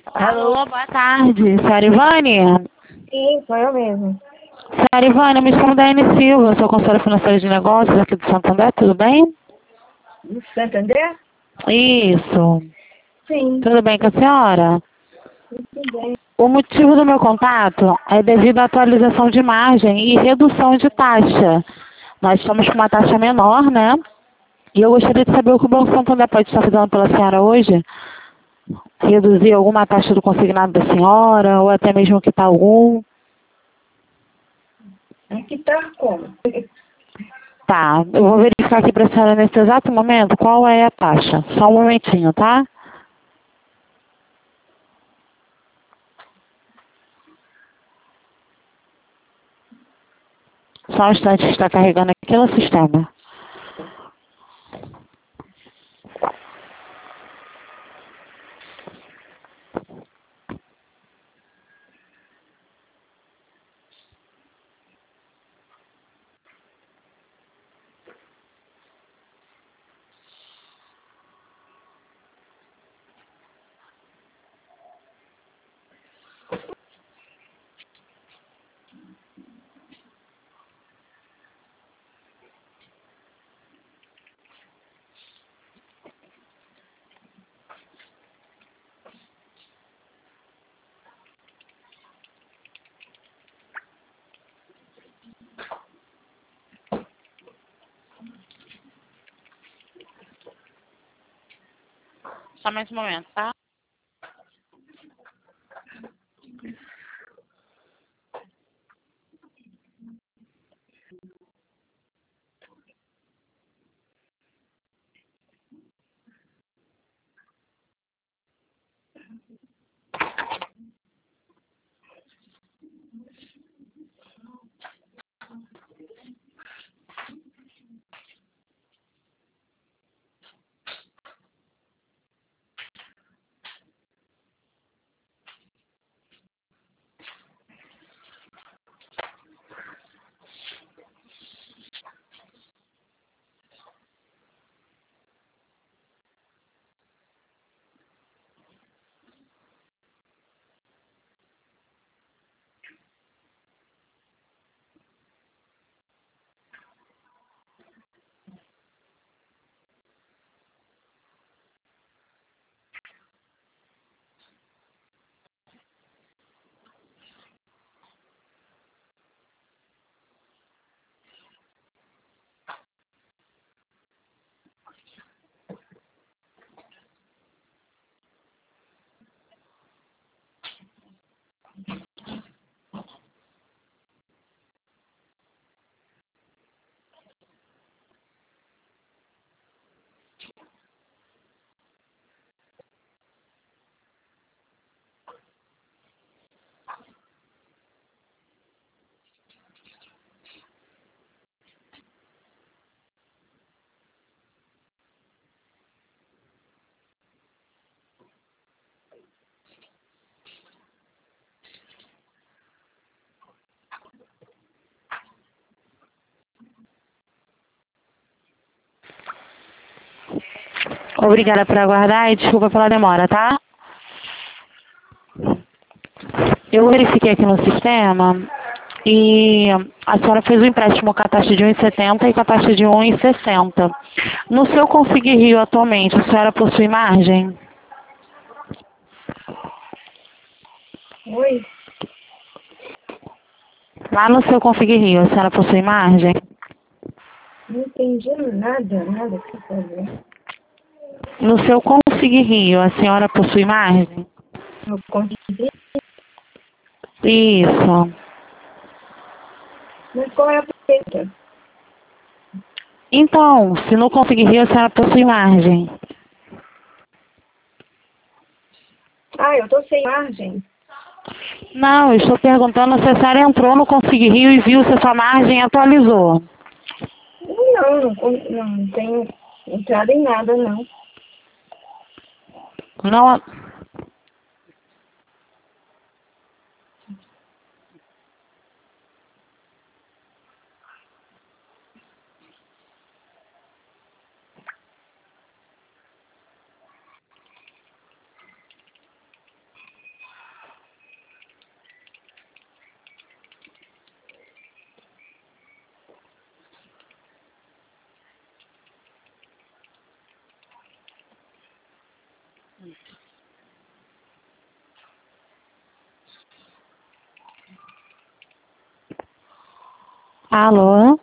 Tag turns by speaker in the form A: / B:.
A: Alô?
B: Alô, boa tarde, Sarivane?
A: Sim, sou eu mesmo.
B: Sarivane, eu me chamo Daiane Silva, sou consultora financeira de negócios aqui do Santander, tudo bem?
A: Do Santander?
B: Isso.
A: Sim,
B: Tudo bem com a senhora?
A: tudo bem.
B: O motivo do meu contato é devido à atualização de margem e redução de taxa. Nós estamos com uma taxa menor, né? E eu gostaria de saber o que o Banco Santander pode estar fazendo pela senhora hoje. Reduzir alguma taxa do consignado da senhora, ou até mesmo quitar algum.
A: Aqui tá como?
B: Tá, eu vou verificar aqui para a senhora nesse exato momento qual é a taxa. Só um momentinho, tá? Só um instante que está carregando aqui no sistema. Só mais um momento, tá? Obrigada por aguardar e desculpa pela demora, tá? Eu verifiquei aqui no sistema e a senhora fez o empréstimo com a taxa de 1,70 e com a taxa de 1,60. No seu Config Rio atualmente, a senhora possui margem?
A: Oi?
B: Lá no seu Config Rio, a senhora possui margem?
A: Não entendi nada que você falou.
B: No seu Config Rio, a senhora possui margem?
A: Eu consegui,
B: Isso.
A: mas qual é a pergunta?
B: Então, se no Config Rio, a senhora possui margem?
A: Ah, eu tô sem margem.
B: Não, eu estou perguntando se a senhora entrou no Config Rio e viu se a sua margem atualizou.
A: Não tenho entrado em nada, não.
B: Não, Alô?